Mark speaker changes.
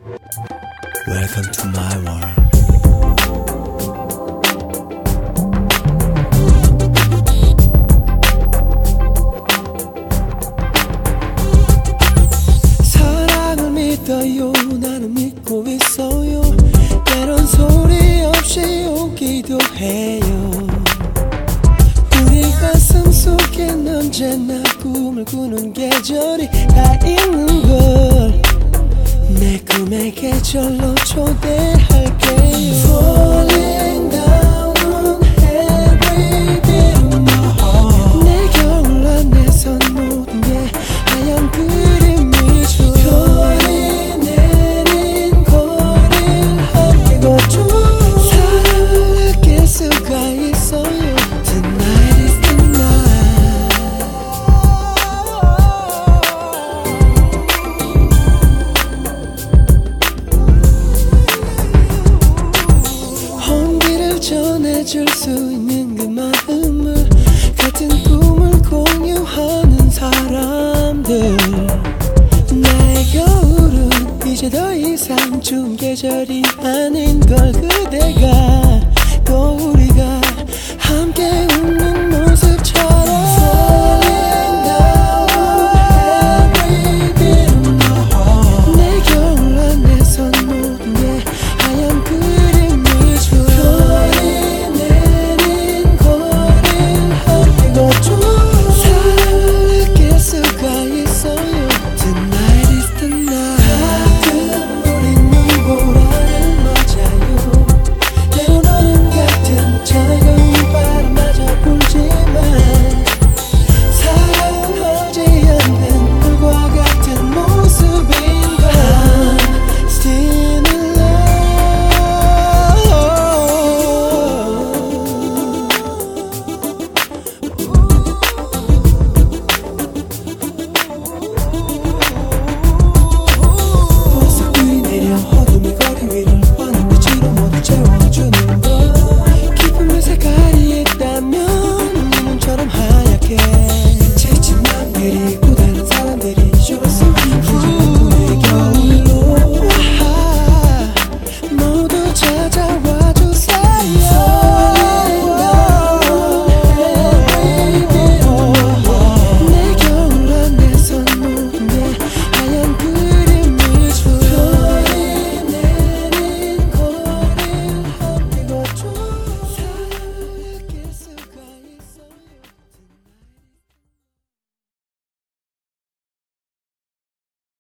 Speaker 1: Welcome to my world. 사랑을 믿어요. 나는 믿고 있어요. 때론 소리 없이 오기도 해요. 우리 가슴 속엔 언제나 꿈을 꾸는 계절이 다 있는 걸 내 꿈의 계절로 초대할게요. Falling down on every beat of my heart. 내 겨울 안에선 모든 게 하얀 그림이죠. 별이 내린 거리를 함께 걷죠. 사랑을 느낄 수가 있어요. Tonight is the night. 온기를 전해줄 수 있는 그 마음을 같은 꿈을 공유하는 사람들. 나의 겨울은 이제 더 이상 추운 계절이 아닌 걸 그대가 또 우리